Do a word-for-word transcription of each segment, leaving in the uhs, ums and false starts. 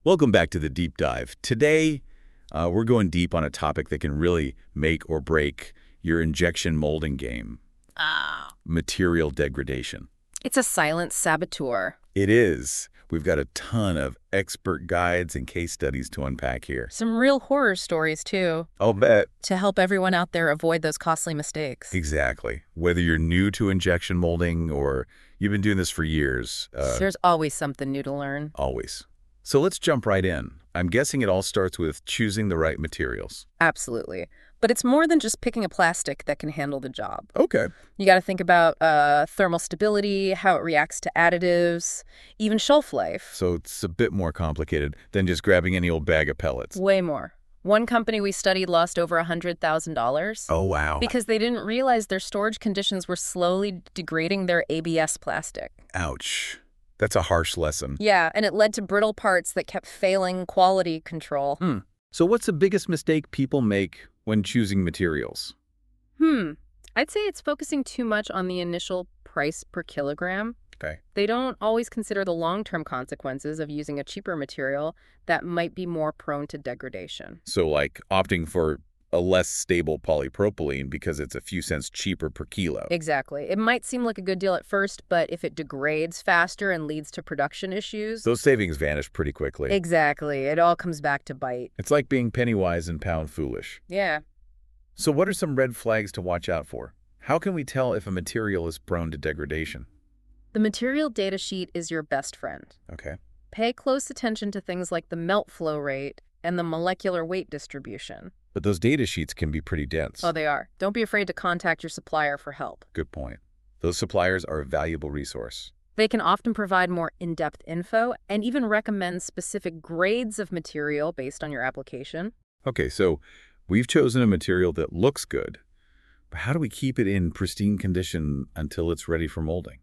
Welcome back to the Deep Dive. Today, uh, we're going deep on a topic that can really make or break your injection molding game. Ah. Material degradation. It's a silent saboteur. It is. We've got a ton of expert guides and case studies to unpack here. Some real horror stories, too, I'll bet. to help everyone out there avoid those costly mistakes. Exactly. Whether you're new to injection molding or you've been doing this for years. Uh, There's always something new to learn. always. So let's jump right in. I'm guessing it all starts with choosing the right materials. Absolutely. But it's more than just picking a plastic that can handle the job. Okay. You got to think about uh, thermal stability, how it reacts to additives, even shelf life. So it's a bit more complicated than just grabbing any old bag of pellets. Way more. One company we studied lost over one hundred thousand dollars. Oh, wow. Because they didn't realize their storage conditions were slowly degrading their A B S plastic. Ouch. That's a harsh lesson. Yeah, and it led to brittle parts that kept failing quality control. Hmm. So what's the biggest mistake people make when choosing materials? Hmm. I'd say it's focusing too much on the initial price per kilogram. Okay. They don't always consider the long-term consequences of using a cheaper material that might be more prone to degradation. So like opting for a less stable polypropylene because it's a few cents cheaper per kilo. Exactly. It might seem like a good deal at first, but if it degrades faster and leads to production issues... Those savings vanish pretty quickly. Exactly. It all comes back to bite. It's like being penny wise and pound foolish. Yeah. So what are some red flags to watch out for? How can we tell if a material is prone to degradation? The material data sheet is your best friend. Okay. Pay close attention to things like the melt flow rate and the molecular weight distribution. But those data sheets can be pretty dense. Oh, they are. Don't be afraid to contact your supplier for help. Good point. Those suppliers are a valuable resource. They can often provide more in-depth info and even recommend specific grades of material based on your application. Okay, so we've chosen a material that looks good, but how do we keep it in pristine condition until it's ready for molding?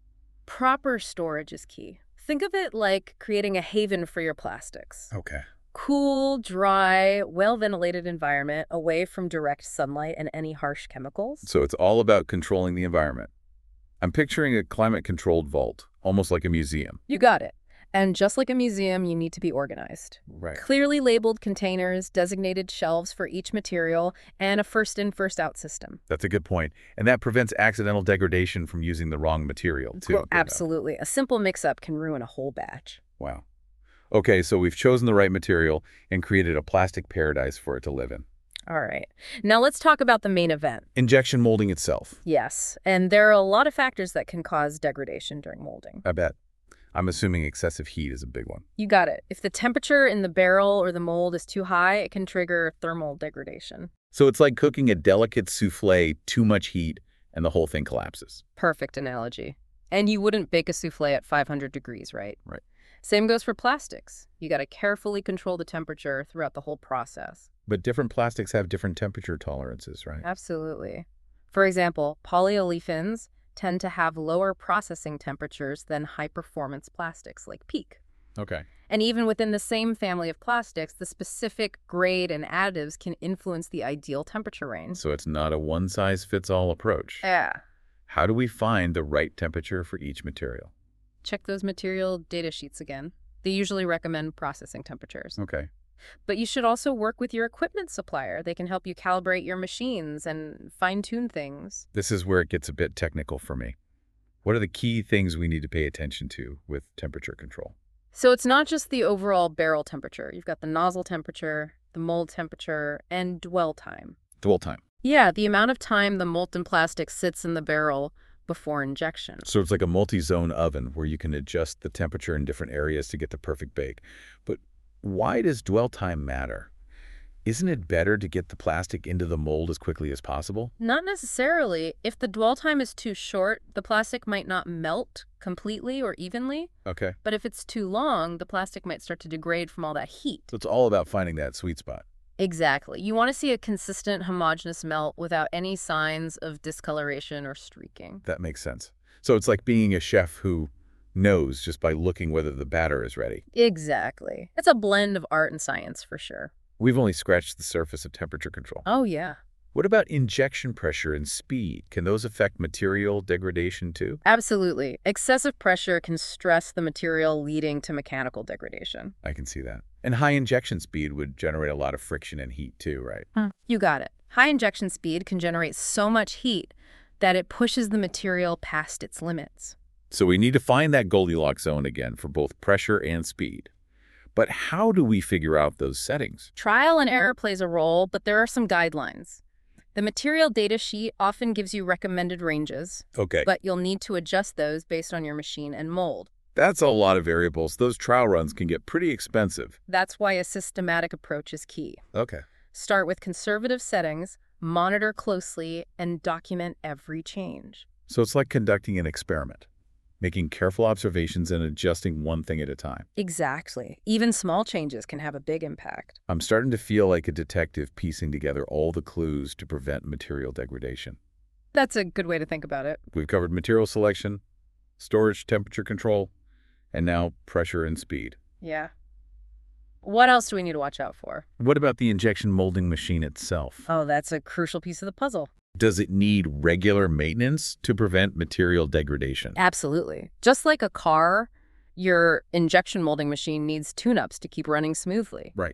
Proper storage is key. Think of it like creating a haven for your plastics. Okay. Cool, dry, well-ventilated environment away from direct sunlight and any harsh chemicals. So it's all about controlling the environment. I'm picturing a climate-controlled vault, almost like a museum. You got it. And just like a museum, you need to be organized. Right. Clearly labeled containers, designated shelves for each material, and a first-in, first-out system. That's a good point. And that prevents accidental degradation from using the wrong material, too. Well, absolutely. A simple mix-up can ruin a whole batch. Wow. Okay, so we've chosen the right material and created a plastic paradise for it to live in. All right. Now let's talk about the main event. Injection molding itself. Yes, and there are a lot of factors that can cause degradation during molding. I bet. I'm assuming excessive heat is a big one. You got it. If the temperature in the barrel or the mold is too high, it can trigger thermal degradation. So it's like cooking a delicate souffle, too much heat, and the whole thing collapses. Perfect analogy. And you wouldn't bake a souffle at five hundred degrees, right? Right. Same goes for plastics. You got to carefully control the temperature throughout the whole process. But different plastics have different temperature tolerances, right? Absolutely. For example, polyolefins tend to have lower processing temperatures than high-performance plastics like PEEK. Okay. And even within the same family of plastics, the specific grade and additives can influence the ideal temperature range. So it's not a one-size-fits-all approach. Yeah. How do we find the right temperature for each material? Check those material data sheets again. They usually recommend processing temperatures. Okay. But you should also work with your equipment supplier. They can help you calibrate your machines and fine-tune things. This is where it gets a bit technical for me. What are the key things we need to pay attention to with temperature control? So it's not just the overall barrel temperature. You've got the nozzle temperature, the mold temperature, and dwell time. Dwell time. Yeah, the amount of time the molten plastic sits in the barrel before injection. So it's like a multi-zone oven where you can adjust the temperature in different areas to get the perfect bake. But why does dwell time matter? Isn't it better to get the plastic into the mold as quickly as possible? Not necessarily. If the dwell time is too short, the plastic might not melt completely or evenly. Okay. But if it's too long, the plastic might start to degrade from all that heat. So it's all about finding that sweet spot. Exactly. You want to see a consistent, homogeneous melt without any signs of discoloration or streaking. That makes sense. So it's like being a chef who knows just by looking whether the batter is ready. Exactly. It's a blend of art and science for sure. We've only scratched the surface of temperature control. Oh, yeah. What about injection pressure and speed? Can those affect material degradation too? Absolutely. Excessive pressure can stress the material, leading to mechanical degradation. I can see that. And high injection speed would generate a lot of friction and heat too, right? Hmm. You got it. High injection speed can generate so much heat that it pushes the material past its limits. So we need to find that Goldilocks zone again for both pressure and speed. But how do we figure out those settings? Trial and error plays a role, but there are some guidelines. The material data sheet often gives you recommended ranges, Okay. but you'll need to adjust those based on your machine and mold. That's a lot of variables. Those trial runs can get pretty expensive. That's why a systematic approach is key. Okay. Start with conservative settings, monitor closely, and document every change. So it's like conducting an experiment, making careful observations and adjusting one thing at a time. Exactly. Even small changes can have a big impact. I'm starting to feel like a detective piecing together all the clues to prevent material degradation. That's a good way to think about it. We've covered material selection, storage temperature control, and now pressure and speed. Yeah. What else do we need to watch out for? What about the injection molding machine itself? Oh, that's a crucial piece of the puzzle. Does it need regular maintenance to prevent material degradation? Absolutely. Just like a car, your injection molding machine needs tune-ups to keep running smoothly. Right.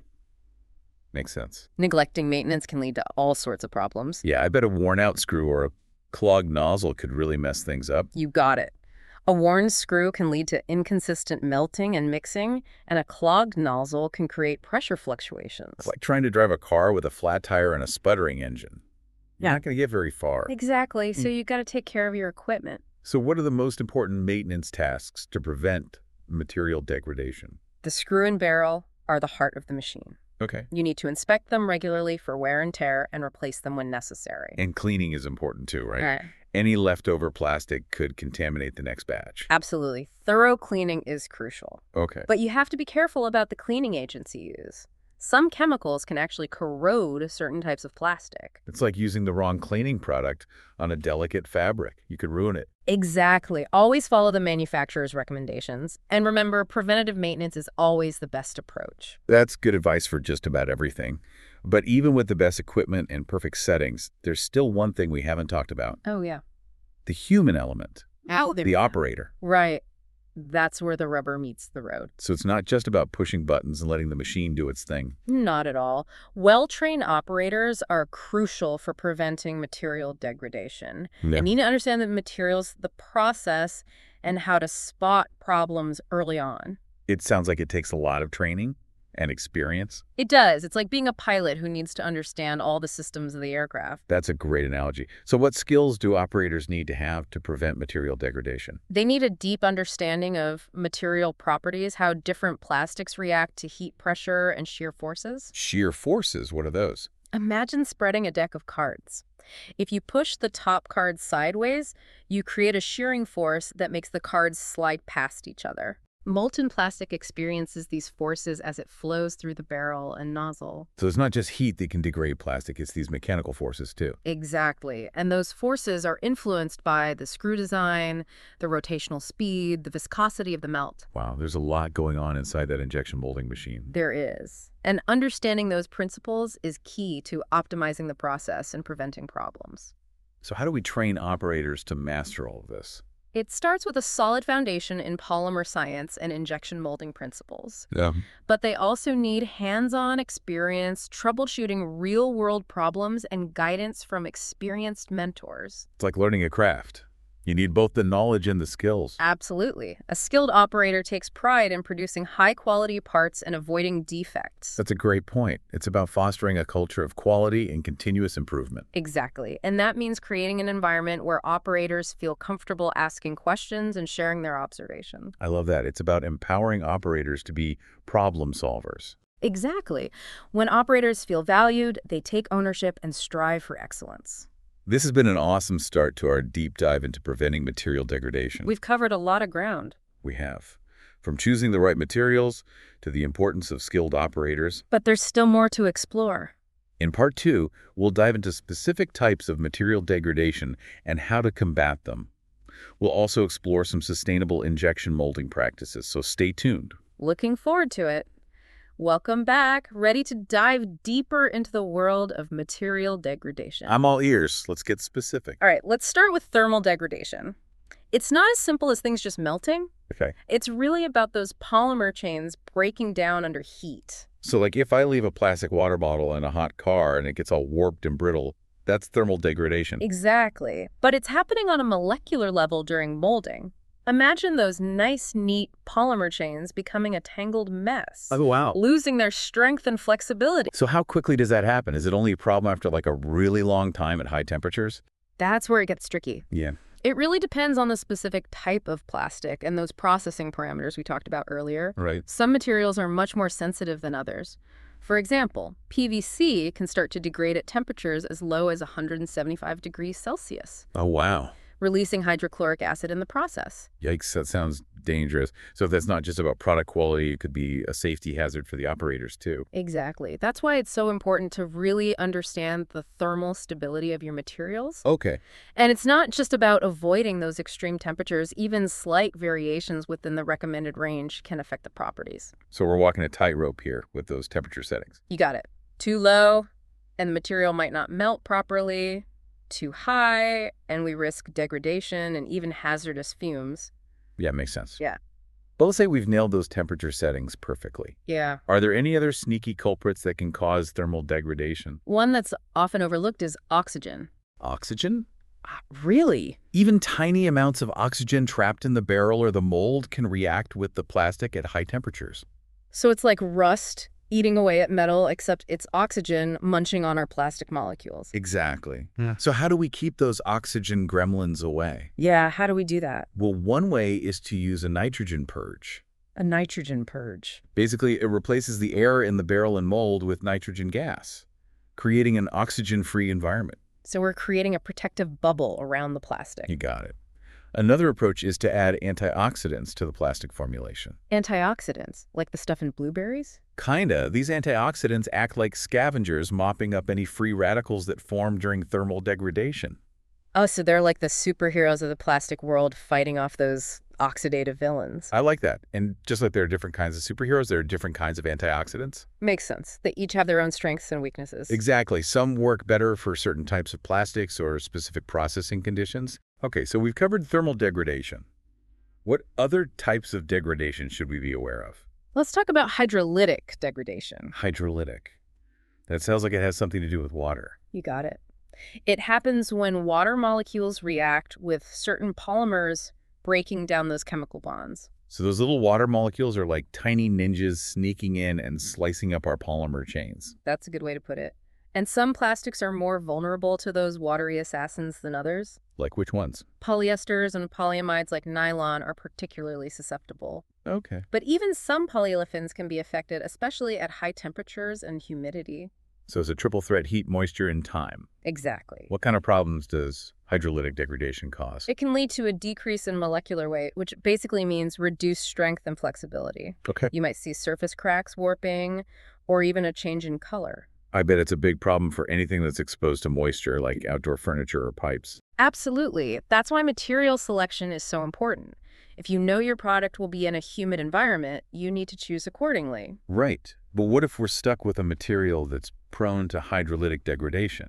Makes sense. Neglecting maintenance can lead to all sorts of problems. Yeah, I bet a worn-out screw or a clogged nozzle could really mess things up. You got it. A worn screw can lead to inconsistent melting and mixing, and a clogged nozzle can create pressure fluctuations. It's like trying to drive a car with a flat tire and a sputtering engine. You're Yeah. not going to get very far. Exactly. So you got to take care of your equipment. So what are the most important maintenance tasks to prevent material degradation? The screw and barrel are the heart of the machine. Okay. You need to inspect them regularly for wear and tear and replace them when necessary. And cleaning is important too, right? Right. Any leftover plastic could contaminate the next batch. Absolutely. Thorough cleaning is crucial. Okay. But you have to be careful about the cleaning agents you use. Some chemicals can actually corrode certain types of plastic. It's like using the wrong cleaning product on a delicate fabric. You could ruin it. Exactly. Always follow the manufacturer's recommendations. And remember, preventative maintenance is always the best approach. That's good advice for just about everything. But even with the best equipment and perfect settings, there's still one thing we haven't talked about. Oh, yeah. The human element. Out there. The operator. Right. That's where the rubber meets the road. So it's not just about pushing buttons and letting the machine do its thing. Not at all. Well-trained operators are crucial for preventing material degradation. Yeah. You need to understand the materials, the process, and how to spot problems early on. It sounds like it takes a lot of training and experience. It does. It's like being a pilot who needs to understand all the systems of the aircraft. That's a great analogy. So what skills do operators need to have to prevent material degradation? They need a deep understanding of material properties, how different plastics react to heat pressure and shear forces. Shear forces, what are those? Imagine spreading a deck of cards. If you push the top card sideways, you create a shearing force that makes the cards slide past each other. Molten plastic experiences these forces as it flows through the barrel and nozzle. So it's not just heat that can degrade plastic, it's these mechanical forces too. Exactly. And those forces are influenced by the screw design, the rotational speed, the viscosity of the melt. Wow, there's a lot going on inside that injection molding machine. There is. And understanding those principles is key to optimizing the process and preventing problems. So how do we train operators to master all of this? It starts with a solid foundation in polymer science and injection molding principles. Yeah. But they also need hands-on experience, troubleshooting real-world problems, and guidance from experienced mentors. It's like learning a craft. You need both the knowledge and the skills. Absolutely. A skilled operator takes pride in producing high-quality parts and avoiding defects. That's a great point. It's about fostering a culture of quality and continuous improvement. Exactly. And that means creating an environment where operators feel comfortable asking questions and sharing their observations. I love that. It's about empowering operators to be problem solvers. Exactly. When operators feel valued, they take ownership and strive for excellence. This has been an awesome start to our deep dive into preventing material degradation. We've covered a lot of ground. We have. From choosing the right materials to the importance of skilled operators. But there's still more to explore. In part two, we'll dive into specific types of material degradation and how to combat them. We'll also explore some sustainable injection molding practices, so stay tuned. Looking forward to it. Welcome back, ready to dive deeper into the world of material degradation. I'm all ears. Let's get specific. All right, let's start with thermal degradation. It's not as simple as things just melting. Okay. It's really about those polymer chains breaking down under heat. So like if I leave a plastic water bottle in a hot car and it gets all warped and brittle, that's thermal degradation. Exactly. But it's happening on a molecular level during molding. Imagine those nice, neat polymer chains becoming a tangled mess, Oh, wow. losing their strength and flexibility. So how quickly does that happen? Is it only a problem after like a really long time at high temperatures? That's where it gets tricky. Yeah. It really depends on the specific type of plastic and those processing parameters we talked about earlier. Right. Some materials are much more sensitive than others. For example, P V C can start to degrade at temperatures as low as one hundred seventy-five degrees Celsius, Oh, wow. releasing hydrochloric acid in the process. Yikes, that sounds dangerous. So if that's not just about product quality, it could be a safety hazard for the operators too. Exactly. That's why it's so important to really understand the thermal stability of your materials. Okay. And it's not just about avoiding those extreme temperatures. Even slight variations within the recommended range can affect the properties. So we're walking a tightrope here with those temperature settings. You got it. Too low, and the material might not melt properly. Too high, and we risk degradation and even hazardous fumes. Yeah, makes sense. Yeah. But let's say we've nailed those temperature settings perfectly. Yeah. Are there any other sneaky culprits that can cause thermal degradation? One that's often overlooked is oxygen. Oxygen? Really? Even tiny amounts of oxygen trapped in the barrel or the mold can react with the plastic at high temperatures. So it's like rust eating away at metal, except it's oxygen munching on our plastic molecules. Exactly. Yeah. So how do we keep those oxygen gremlins away? Yeah, how do we do that? Well, one way is to use a nitrogen purge. A nitrogen purge. Basically, it replaces the air in the barrel and mold with nitrogen gas, creating an oxygen-free environment. So we're creating a protective bubble around the plastic. You got it. Another approach is to add antioxidants to the plastic formulation. Antioxidants, like the stuff in blueberries? Kinda. These antioxidants act like scavengers mopping up any free radicals that form during thermal degradation. Oh, so they're like the superheroes of the plastic world fighting off those oxidative villains. I like that. And just like there are different kinds of superheroes, there are different kinds of antioxidants. Makes sense. They each have their own strengths and weaknesses. Exactly. Some work better for certain types of plastics or specific processing conditions. Okay, so we've covered thermal degradation. What other types of degradation should we be aware of? Let's talk about hydrolytic degradation. Hydrolytic. That sounds like it has something to do with water. You got it. It happens when water molecules react with certain polymers breaking down those chemical bonds. So those little water molecules are like tiny ninjas sneaking in and slicing up our polymer chains. That's a good way to put it. And some plastics are more vulnerable to those watery assassins than others. Like which ones? Polyesters and polyamides like nylon are particularly susceptible. Okay. But even some polyolefins can be affected, especially at high temperatures and humidity. So it's a triple threat: heat, moisture, and time. Exactly. What kind of problems does hydrolytic degradation cause? It can lead to a decrease in molecular weight, which basically means reduced strength and flexibility. Okay. You might see surface cracks, warping, or even a change in color. I bet it's a big problem for anything that's exposed to moisture, like outdoor furniture or pipes. Absolutely. That's why material selection is so important. If you know your product will be in a humid environment, you need to choose accordingly. Right. But what if we're stuck with a material that's prone to hydrolytic degradation?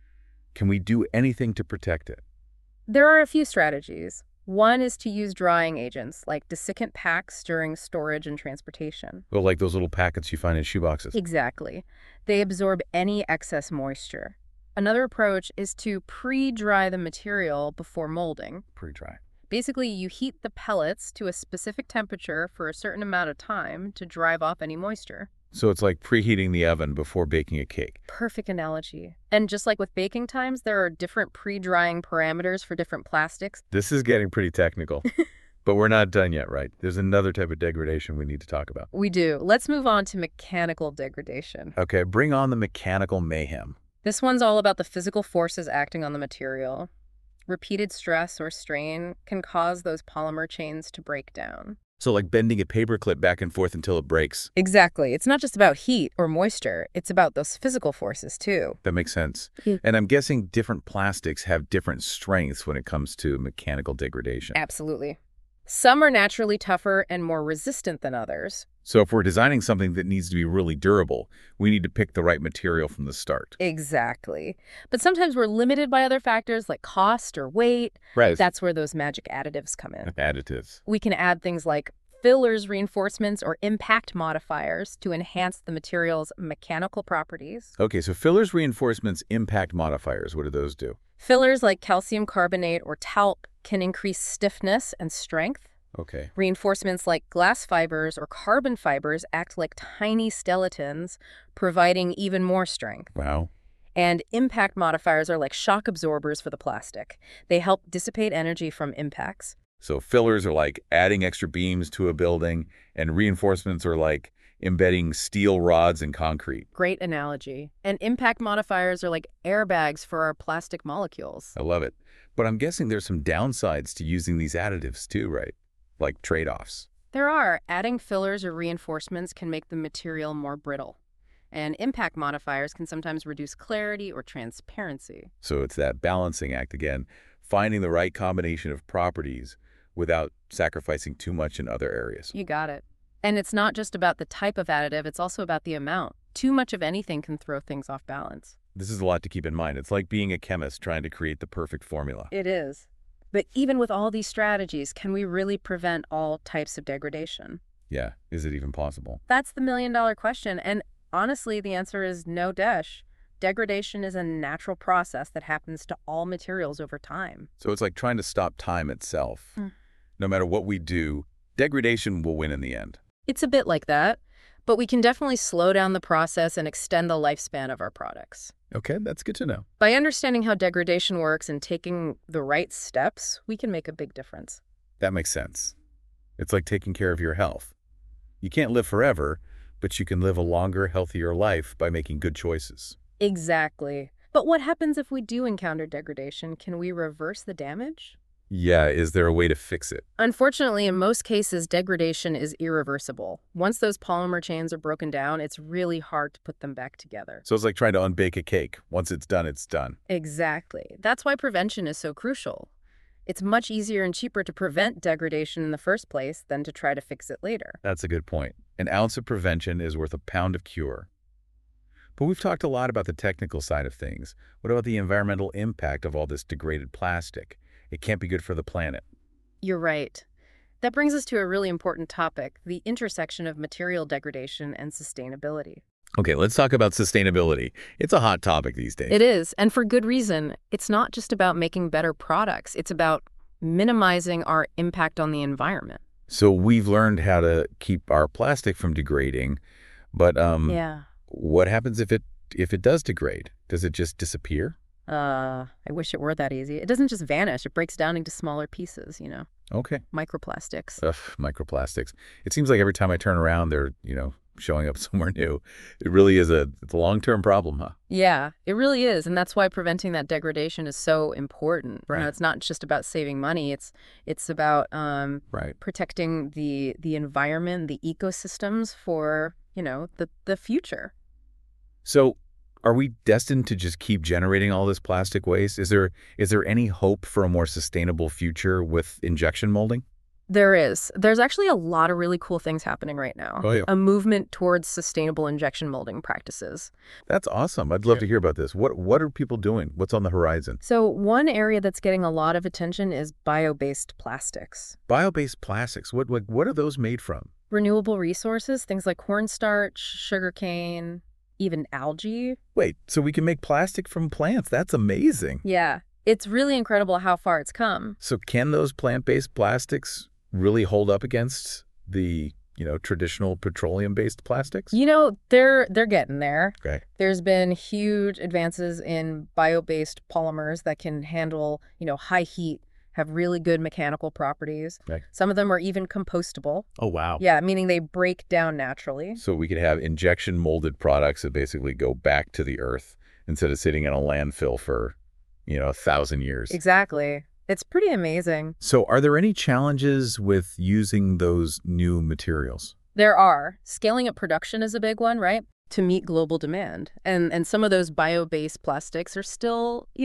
Can we do anything to protect it? There are a few strategies. One is to use drying agents, like desiccant packs during storage and transportation. Well, like those little packets you find in shoeboxes. Exactly. They absorb any excess moisture. Another approach is to pre-dry the material before molding. Pre-dry. Basically, you heat the pellets to a specific temperature for a certain amount of time to drive off any moisture. So it's like preheating the oven before baking a cake. Perfect analogy. And just like with baking times, there are different pre-drying parameters for different plastics. This is getting pretty technical. But we're not done yet, right? There's another type of degradation we need to talk about. We do. Let's move on to mechanical degradation. Okay, bring on the mechanical mayhem. This one's all about the physical forces acting on the material. Repeated stress or strain can cause those polymer chains to break down. So like bending a paperclip back and forth until it breaks. Exactly. It's not just about heat or moisture. It's about those physical forces, too. That makes sense. Yeah. And I'm guessing different plastics have different strengths when it comes to mechanical degradation. Absolutely. Some are naturally tougher and more resistant than others. So if we're designing something that needs to be really durable, we need to pick the right material from the start. Exactly. But sometimes we're limited by other factors like cost or weight. Right. That's where those magic additives come in. Additives. We can add things like fillers, reinforcements, or impact modifiers to enhance the material's mechanical properties. Okay, so fillers, reinforcements, impact modifiers. What do those do? Fillers like calcium carbonate or talc can increase stiffness and strength. Okay. Reinforcements like glass fibers or carbon fibers act like tiny skeletons, providing even more strength. Wow. And impact modifiers are like shock absorbers for the plastic. They help dissipate energy from impacts. So fillers are like adding extra beams to a building, and reinforcements are like embedding steel rods in concrete. Great analogy. And impact modifiers are like airbags for our plastic molecules. I love it. But I'm guessing there's some downsides to using these additives too, right? Like trade-offs. There are. Adding fillers or reinforcements can make the material more brittle. And impact modifiers can sometimes reduce clarity or transparency. So it's that balancing act again, finding the right combination of properties without sacrificing too much in other areas. You got it. And it's not just about the type of additive, it's also about the amount. Too much of anything can throw things off balance. This is a lot to keep in mind. It's like being a chemist trying to create the perfect formula. It is. But even with all these strategies, can we really prevent all types of degradation? Yeah, is it even possible? That's the million-dollar question, and honestly, the answer is no dash. Degradation is a natural process that happens to all materials over time. So it's like trying to stop time itself. Mm. No matter what we do, degradation will win in the end. It's a bit like that, but we can definitely slow down the process and extend the lifespan of our products. Okay, that's good to know. By understanding how degradation works and taking the right steps, we can make a big difference. That makes sense. It's like taking care of your health. You can't live forever, but you can live a longer, healthier life by making good choices. Exactly. But what happens if we do encounter degradation? Can we reverse the damage? Yeah, is there a way to fix it? Unfortunately, in most cases, degradation is irreversible. Once those polymer chains are broken down, it's really hard to put them back together. So it's like trying to unbake a cake. Once it's done, it's done. Exactly. That's why prevention is so crucial. It's much easier and cheaper to prevent degradation in the first place than to try to fix it later. That's a good point. An ounce of prevention is worth a pound of cure. But we've talked a lot about the technical side of things. What about the environmental impact of all this degraded plastic? It can't be good for the planet. You're right. That brings us to a really important topic, the intersection of material degradation and sustainability. Okay, let's talk about sustainability. It's a hot topic these days. It is, and for good reason. It's not just about making better products. It's about minimizing our impact on the environment. So we've learned how to keep our plastic from degrading, but um, Yeah. what happens if it if it does degrade? Does it just disappear? Uh, I wish it were that easy. It doesn't just vanish. It breaks down into smaller pieces, you know, Okay. microplastics. Ugh, microplastics. It seems like every time I turn around, they're, you know, showing up somewhere new. It really is a, it's a long-term problem, huh? Yeah, it really is. And that's why preventing that degradation is so important. You know, Right. it's not just about saving money. It's it's about um, Right. protecting the the environment, the ecosystems for, you know, the, the future. So are we destined to just keep generating all this plastic waste? Is there is there any hope for a more sustainable future with injection molding? There is. There's actually a lot of really cool things happening right now. Oh, yeah. A movement towards sustainable injection molding practices. That's awesome. I'd love to hear about this. What what are people doing? What's on the horizon? So one area that's getting a lot of attention is bio-based plastics. Bio-based plastics. What, what what are those made from? Renewable resources, things like cornstarch, sugarcane, even algae. Wait, so we can make plastic from plants. That's amazing. Yeah, it's really incredible how far it's come. So can those plant-based plastics really hold up against the, you know, traditional petroleum-based plastics? You know, they're they're getting there. Okay. There's been huge advances in bio-based polymers that can handle, you know, high heat, have really good mechanical properties. Right. Some of them are even compostable. Oh, wow. Yeah, meaning they break down naturally. So we could have injection molded products that basically go back to the earth instead of sitting in a landfill for, you know, a thousand years. Exactly. It's pretty amazing. So are there any challenges with using those new materials? There are. Scaling up production is a big one, right? To meet global demand. And and some of those bio-based plastics are still, you know,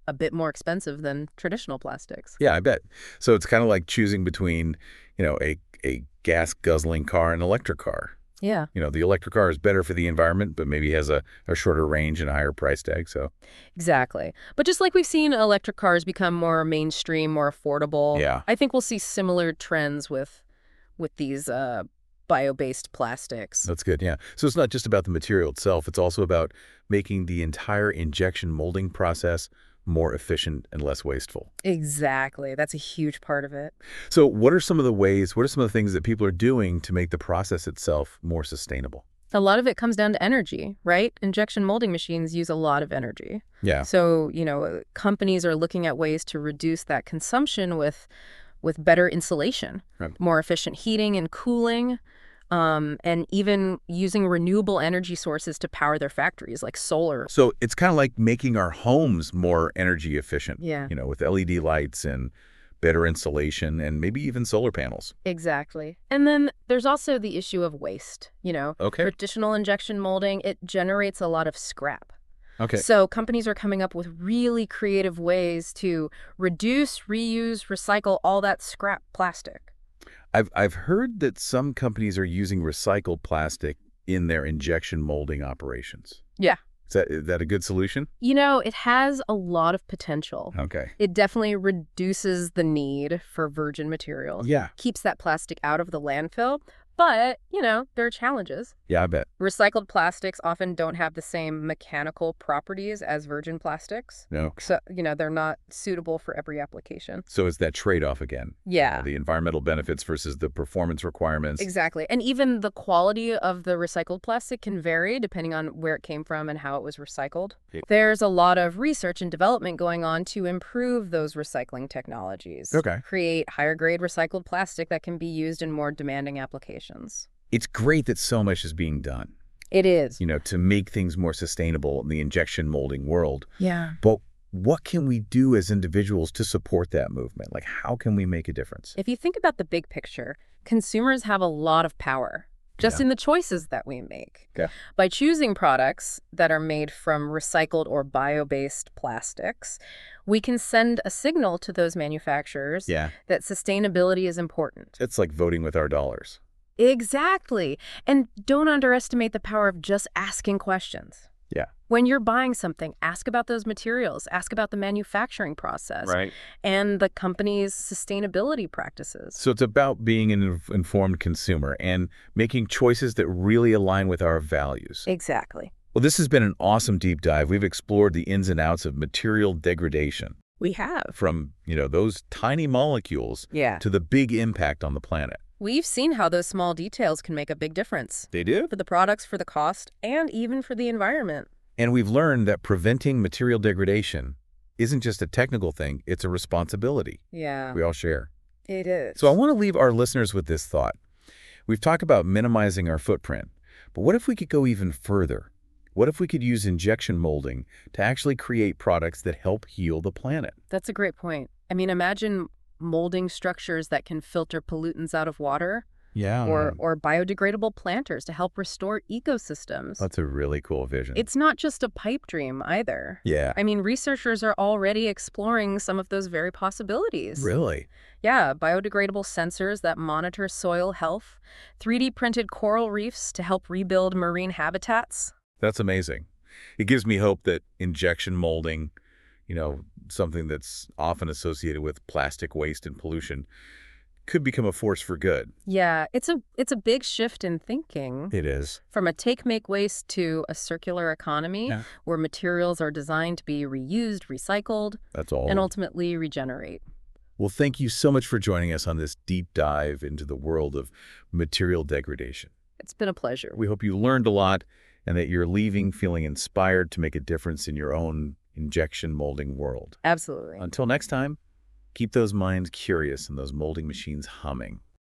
a bit more expensive than traditional plastics. Yeah, I bet. So it's kind of like choosing between, you know, a, a gas-guzzling car and an electric car. Yeah, You know, the electric car is better for the environment, but maybe has a, a shorter range and a higher price tag. So, exactly. But just like we've seen electric cars become more mainstream, more affordable, yeah, I think we'll see similar trends with with these uh, bio-based plastics. that's good. Yeah. So it's not just about the material itself. It's also about making the entire injection molding process more efficient and less wasteful. Exactly. That's a huge part of it. So what are some of the ways, what are some of the things that people are doing to make the process itself more sustainable? A lot of it comes down to energy, right? Injection molding machines use a lot of energy. Yeah. So, you know, companies are looking at ways to reduce that consumption with with better insulation, Right. more efficient heating and cooling, um, and even using renewable energy sources to power their factories, like solar. So it's kind of like making our homes more energy efficient, Yeah, you know, with L E D lights and better insulation and maybe even solar panels. exactly. And then there's also the issue of waste. You know, Okay. traditional injection molding, it generates a lot of scrap. Okay. So companies are coming up with really creative ways to reduce, reuse, recycle all that scrap plastic. I've I've heard that some companies are using recycled plastic in their injection molding operations. Yeah. Is that is that a good solution? You know, it has a lot of potential. Okay. It definitely reduces the need for virgin materials, Yeah. keeps that plastic out of the landfill. But, you know, there are challenges. Yeah, I bet. Recycled plastics often don't have the same mechanical properties as virgin plastics. No. So, you know, they're not suitable for every application. So it's that trade-off again. Yeah. The environmental benefits versus the performance requirements. Exactly. And even the quality of the recycled plastic can vary depending on where it came from and how it was recycled. Yeah. There's a lot of research and development going on to improve those recycling technologies. Okay. Create higher grade recycled plastic that can be used in more demanding applications. It's great that so much is being done, It is. you know, to make things more sustainable in the injection molding world. Yeah. But what can we do as individuals to support that movement? Like, how can we make a difference? If you think about the big picture, consumers have a lot of power just Yeah. in the choices that we make. Okay. By choosing products that are made from recycled or bio-based plastics, we can send a signal to those manufacturers Yeah. that sustainability is important. It's like voting with our dollars. Exactly. And don't underestimate the power of just asking questions. Yeah. When you're buying something, ask about those materials, ask about the manufacturing process Right. and the company's sustainability practices. So it's about being an inf- informed consumer and making choices that really align with our values. Exactly. Well, this has been an awesome deep dive. We've explored the ins and outs of material degradation, We have. from, you know, those tiny molecules Yeah. to the big impact on the planet. We've seen how those small details can make a big difference They do. for the products, for the cost, and even for the environment. And we've learned that preventing material degradation isn't just a technical thing, it's a responsibility Yeah, we all share. it is. So I want to leave our listeners with this thought. We've talked about minimizing our footprint, but what if we could go even further? What if we could use injection molding to actually create products that help heal the planet? That's a great point. I mean, imagine molding structures that can filter pollutants out of water Yeah. or, or biodegradable planters to help restore ecosystems. That's a really cool vision. It's not just a pipe dream either. yeah. I mean, researchers are already exploring some of those very possibilities. Really? Yeah, biodegradable sensors that monitor soil health, three D printed coral reefs to help rebuild marine habitats. That's amazing. It gives me hope that injection molding, you know, something that's often associated with plastic waste and pollution, could become a force for good. Yeah, it's a it's a big shift in thinking It is. from a take make waste to a circular economy Yeah. where materials are designed to be reused, recycled, That's all. and ultimately regenerate. Well, thank you so much for joining us on this deep dive into the world of material degradation. It's been a pleasure. We hope you learned a lot and that you're leaving feeling inspired to make a difference in your own injection molding world. Absolutely. Until next time, keep those minds curious and those molding machines humming.